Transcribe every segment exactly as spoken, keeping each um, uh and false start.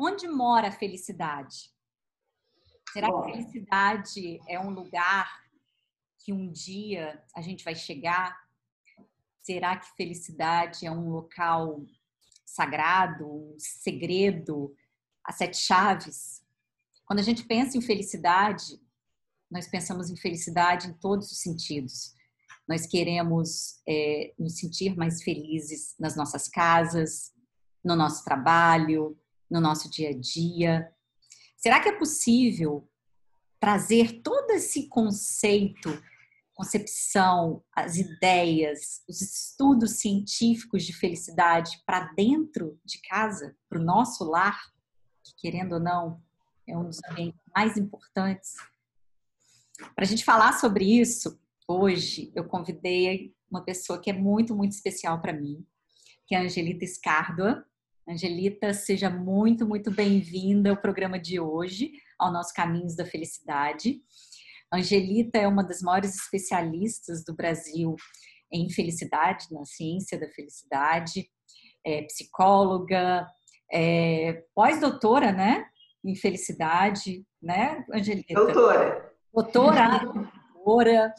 onde mora a felicidade? Será que a Bom, felicidade é um lugar que um dia a gente vai chegar? Será que felicidade é um local sagrado, um segredo, as sete chaves? Quando a gente pensa em felicidade, nós pensamos em felicidade em todos os sentidos. Nós queremos é, nos sentir mais felizes nas nossas casas, no nosso trabalho, no nosso dia a dia. Será que é possível trazer todo esse conceito, concepção, as ideias, os estudos científicos de felicidade para dentro de casa, para o nosso lar, que, querendo ou não, é um dos ambientes mais importantes? Para a gente falar sobre isso, hoje eu convidei uma pessoa que é muito, muito especial para mim, que é a Angelita Scardua. Angelita, seja muito, muito bem-vinda ao programa de hoje, ao nosso Caminhos da Felicidade. Angelita é uma das maiores especialistas do Brasil em felicidade, na ciência da felicidade, é psicóloga, é pós-doutora, né, em felicidade, né, Angelita? doutora. Doutora, doutora,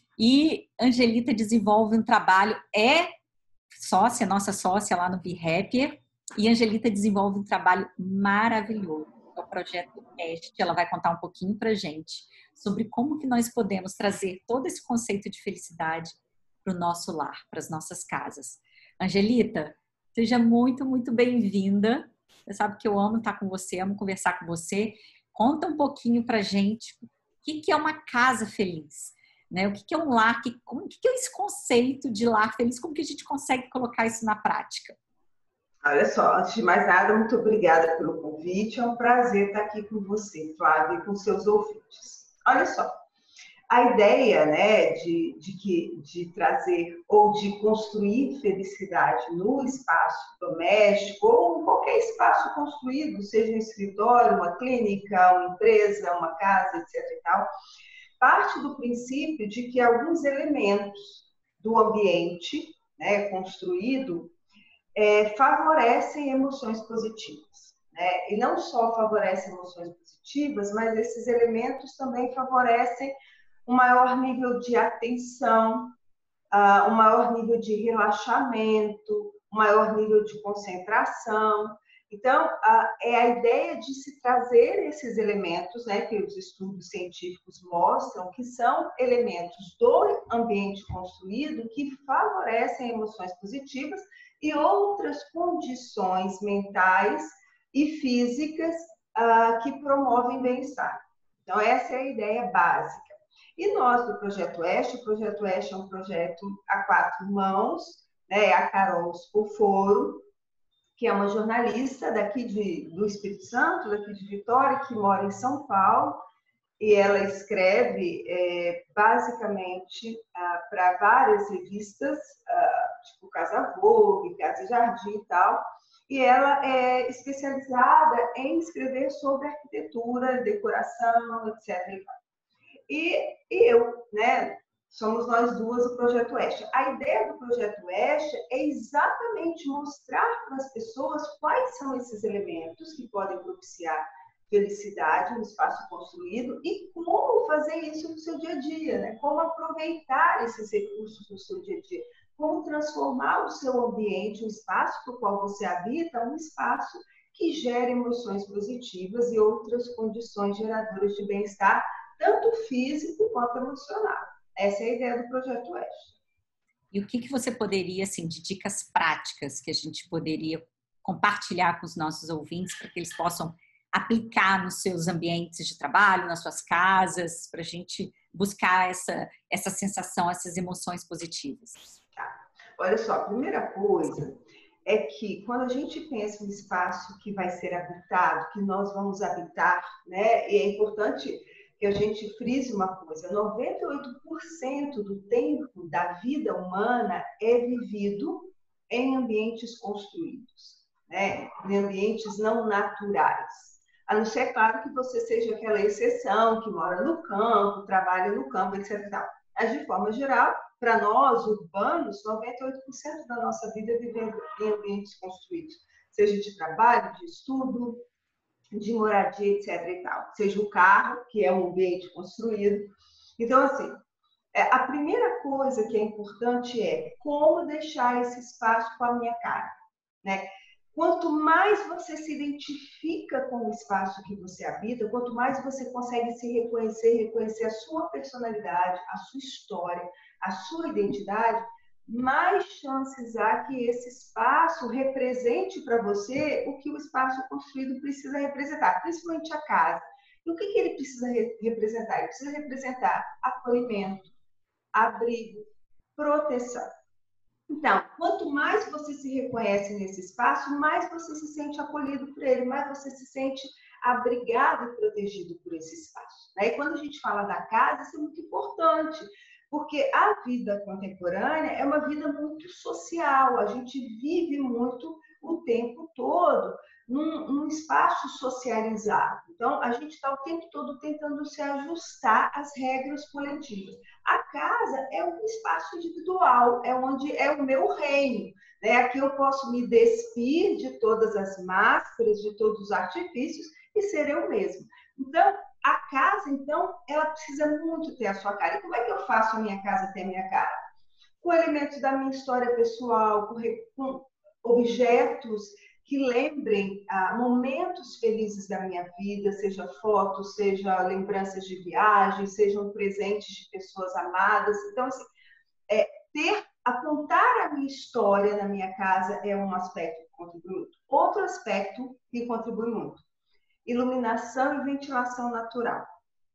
e Angelita desenvolve um trabalho, é sócia, nossa sócia lá no Be Happier, e Angelita desenvolve um trabalho maravilhoso, é o Projeto Est. Ela vai contar um pouquinho pra gente sobre como que nós podemos trazer todo esse conceito de felicidade para o nosso lar, para as nossas casas. Angelita, seja muito, muito bem-vinda. Você sabe que eu amo estar com você, amo conversar com você. Conta um pouquinho pra gente o que que é uma casa feliz, né? O que que é um lar, que, como, o que que é esse conceito de lar feliz, como que a gente consegue colocar isso na prática? Olha só, antes de mais nada, muito obrigada pelo convite. É um prazer estar aqui com você, Flávia, e com seus ouvintes. Olha só, a ideia, né, de, de, que, de trazer ou de construir felicidade no espaço doméstico ou em qualquer espaço construído, seja um escritório, uma clínica, uma empresa, uma casa, etc e tal, parte do princípio de que alguns elementos do ambiente, né, construído é, favorecem emoções positivas, né? E não só favorecem emoções positivas, mas esses elementos também favorecem um maior nível de atenção, uh, um maior nível de relaxamento, um maior nível de concentração. Então, uh, é a ideia de se trazer esses elementos, né, que os estudos científicos mostram que são elementos do ambiente construído que favorecem emoções positivas e outras condições mentais e físicas uh, que promovem bem-estar. Então, essa é a ideia básica. E nós, do Projeto Est, o Projeto Est é um projeto a quatro mãos, né? A Carol Spoforo, que é uma jornalista daqui de, do Espírito Santo, daqui de Vitória, que mora em São Paulo, e ela escreve é, basicamente ah, para várias revistas, ah, tipo Casa Vogue, Casa Jardim e tal, e ela é especializada em escrever sobre arquitetura, decoração, etcétera. E, e eu, né? Somos nós duas o Projeto Est. A ideia do Projeto Est é exatamente mostrar para as pessoas quais são esses elementos que podem propiciar felicidade no espaço construído e como fazer isso no seu dia a dia, né? Como aproveitar esses recursos no seu dia a dia, como transformar o seu ambiente, o espaço no qual você habita, um espaço que gere emoções positivas e outras condições geradoras de bem-estar, tanto físico quanto emocional. Essa é a ideia do Projeto Est. E o que que você poderia, assim, de dicas práticas que a gente poderia compartilhar com os nossos ouvintes para que eles possam aplicar nos seus ambientes de trabalho, nas suas casas, para a gente buscar essa, essa sensação, essas emoções positivas? Tá. Olha só, a primeira coisa é que quando a gente pensa no espaço que vai ser habitado, que nós vamos habitar, né, e é importante que a gente frise uma coisa, noventa e oito por cento do tempo da vida humana é vivido em ambientes construídos, né? Em ambientes não naturais. A não ser, claro, que você seja aquela exceção que mora no campo, trabalha no campo, etcétera. Mas, de forma geral, para nós, urbanos, noventa e oito por cento da nossa vida é vivendo em ambientes construídos, seja de trabalho, de estudo, de moradia, etc e tal. Seja o carro, que é um ambiente construído. Então, assim, a primeira coisa que é importante é como deixar esse espaço com a minha cara, né? Quanto mais você se identifica com o espaço que você habita, quanto mais você consegue se reconhecer, reconhecer a sua personalidade, a sua história, a sua identidade, mais chances há que esse espaço represente para você o que o espaço construído precisa representar, principalmente a casa. E o que, que ele precisa re representar? Ele precisa representar acolhimento, abrigo, proteção. Então, quanto mais você se reconhece nesse espaço, mais você se sente acolhido por ele, mais você se sente abrigado e protegido por esse espaço, né? E quando a gente fala da casa, isso é muito importante, porque a vida contemporânea é uma vida muito social, a gente vive muito o tempo todo num, num espaço socializado. Então, a gente está o tempo todo tentando se ajustar às regras coletivas. A casa é um espaço individual, é onde é o meu reino, né? Aqui eu posso me despir de todas as máscaras, de todos os artifícios e ser eu mesmo. Então, a casa, então, ela precisa muito ter a sua cara. E como é que eu faço a minha casa ter a minha cara? Com elementos da minha história pessoal, com, com objetos que lembrem ah, momentos felizes da minha vida, seja fotos, seja lembranças de viagem, sejam presentes de pessoas amadas. Então, assim, é, ter, a contar a minha história na minha casa é um aspecto que contribui muito. Outro aspecto que contribui muito, iluminação e ventilação natural.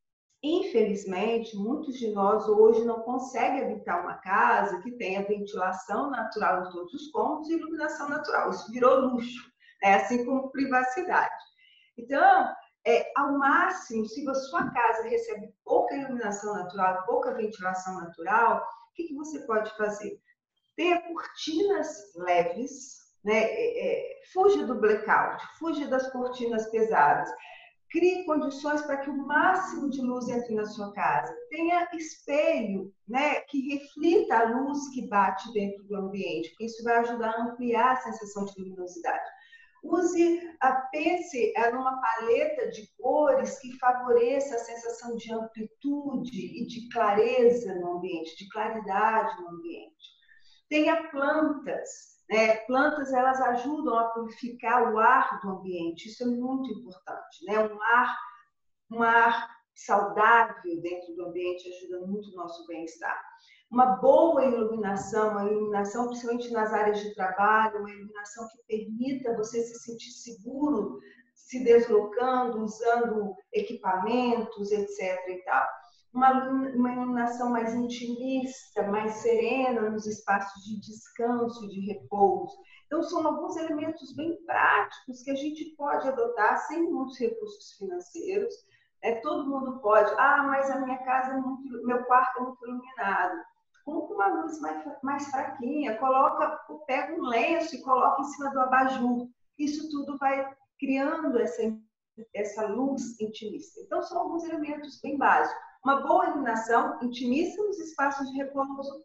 Infelizmente, muitos de nós hoje não conseguem habitar uma casa que tenha ventilação natural em todos os cômodos e iluminação natural. Isso virou luxo, né? Assim como privacidade. Então, é, ao máximo, se a sua casa recebe pouca iluminação natural, pouca ventilação natural, o que, que você pode fazer? Tenha cortinas leves, né? É, é, fuja do blackout, fuja das cortinas pesadas. Crie condições para que o máximo de luz entre na sua casa. Tenha espelho, né, que reflita a luz que bate dentro do ambiente, porque isso vai ajudar a ampliar a sensação de luminosidade. Use, pense numa paleta de cores que favoreça a sensação de amplitude e de clareza no ambiente, de claridade no ambiente. Tenha plantas. É, plantas, elas ajudam a purificar o ar do ambiente, isso é muito importante, né? Um ar, um ar saudável dentro do ambiente ajuda muito o nosso bem-estar. Uma boa iluminação, uma iluminação principalmente nas áreas de trabalho, uma iluminação que permita você se sentir seguro, se deslocando, usando equipamentos, etc e tal. Uma, uma iluminação mais intimista, mais serena nos espaços de descanso e de repouso. Então, são alguns elementos bem práticos que a gente pode adotar sem muitos recursos financeiros. É, todo mundo pode. Ah, mas a minha casa, é muito, meu quarto é muito iluminado. Compre uma luz mais, mais fraquinha, coloca, pega um lenço e coloca em cima do abajur. Isso tudo vai criando essa, essa luz intimista. Então, são alguns elementos bem básicos. Uma boa iluminação intimista nos espaços de repouso,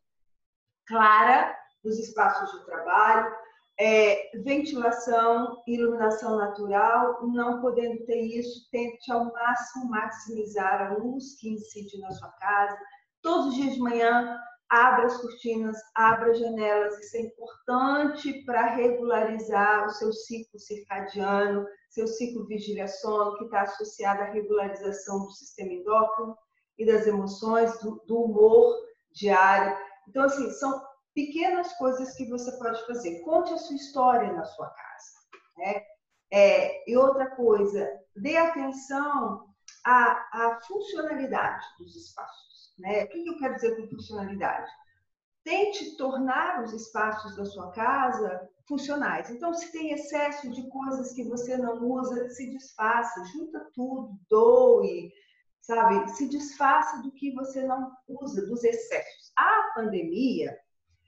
clara nos espaços de trabalho, é, ventilação, iluminação natural. Não podendo ter isso, tente ao máximo maximizar a luz que incide na sua casa. Todos os dias de manhã, abra as cortinas, abra as janelas. Isso é importante para regularizar o seu ciclo circadiano, seu ciclo vigília-sono, que está associado à regularização do sistema endócrino e das emoções, do, do humor diário. Então, assim, são pequenas coisas que você pode fazer. Conte a sua história na sua casa, né? É, e outra coisa, dê atenção à, à funcionalidade dos espaços, né? O que eu quero dizer com funcionalidade? Tente tornar os espaços da sua casa funcionais. Então, se tem excesso de coisas que você não usa, se desfaça, junta tudo, doe, sabe? Se desfaça do que você não usa, dos excessos. A pandemia,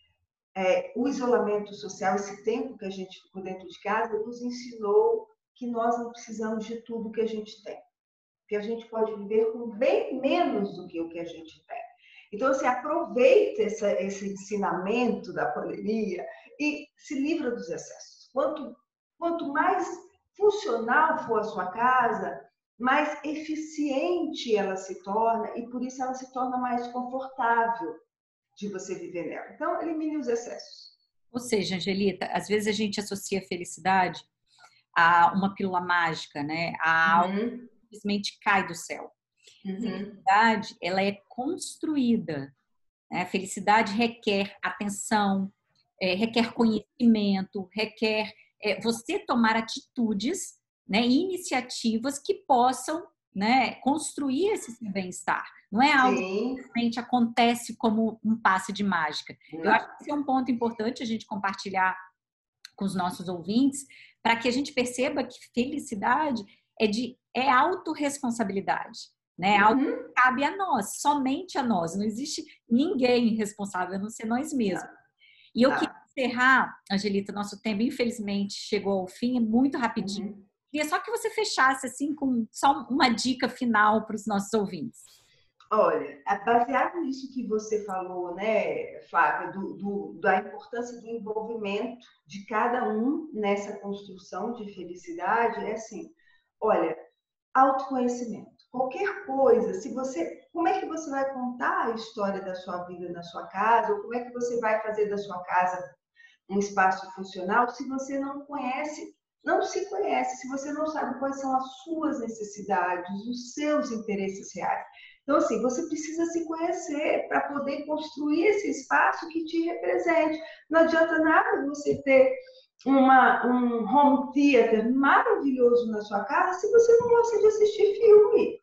é, o isolamento social, esse tempo que a gente ficou dentro de casa, nos ensinou que nós não precisamos de tudo que a gente tem. Que a gente pode viver com bem menos do que o que a gente tem. Então, você aproveita essa, esse ensinamento da pandemia e se livra dos excessos. Quanto, quanto mais funcional for a sua casa, mais eficiente ela se torna e por isso ela se torna mais confortável de você viver nela. Então, elimine os excessos. Ou seja, Angelita, às vezes a gente associa a felicidade a uma pílula mágica, né? A algo Uhum. que simplesmente cai do céu. Uhum. Felicidade, ela é construída. Né? A felicidade requer atenção, é, requer conhecimento, requer é, você tomar atitudes, né, iniciativas que possam, né, construir esse seu bem-estar. Não é algo Sim. que simplesmente acontece como um passe de mágica. Não. Eu acho que esse é um ponto importante a gente compartilhar com os nossos ouvintes, para que a gente perceba que felicidade é de é autorresponsabilidade, né? Uhum. Algo que cabe a nós, somente a nós. Não existe ninguém responsável a não ser nós mesmos. Não. E eu Não. queria encerrar, Angelita, nosso tempo infelizmente chegou ao fim, muito rapidinho. Uhum. Queria só que você fechasse assim com só uma dica final para os nossos ouvintes. Olha, baseado nisso que você falou, né, Flávia, do, do, da importância do envolvimento de cada um nessa construção de felicidade, é assim, olha, autoconhecimento. Qualquer coisa, se você, como é que você vai contar a história da sua vida na sua casa, ou como é que você vai fazer da sua casa um espaço funcional se você não conhece, não se conhece, se você não sabe quais são as suas necessidades, os seus interesses reais. Então, assim, você precisa se conhecer para poder construir esse espaço que te represente. Não adianta nada você ter uma, um home theater maravilhoso na sua casa se você não gosta de assistir filme.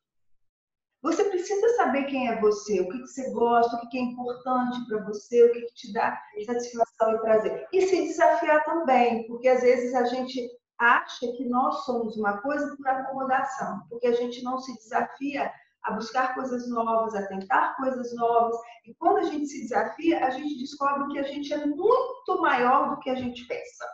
Você precisa saber quem é você, o que, que você gosta, o que, que é importante para você, o que, que te dá satisfação e prazer. E se desafiar também, porque às vezes a gente acha que nós somos uma coisa por acomodação, porque a gente não se desafia a buscar coisas novas, a tentar coisas novas. E quando a gente se desafia, a gente descobre que a gente é muito maior do que a gente pensa.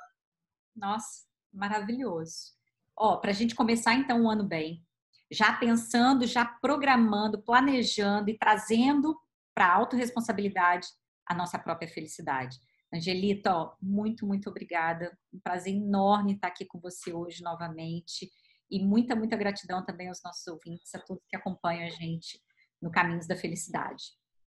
Nossa, maravilhoso. Ó, para a gente começar então o ano bem, já pensando, já programando, planejando e trazendo para a autorresponsabilidade a nossa própria felicidade. Angelita, ó, muito, muito obrigada. Um prazer enorme estar aqui com você hoje novamente. E muita, muita gratidão também aos nossos ouvintes, a todos que acompanham a gente no Caminhos da Felicidade.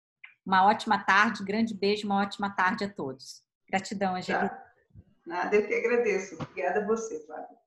Uma ótima tarde, grande beijo, uma ótima tarde a todos. Gratidão, Angelita. Tá. Nada, eu que agradeço. Obrigada a você, Flávia.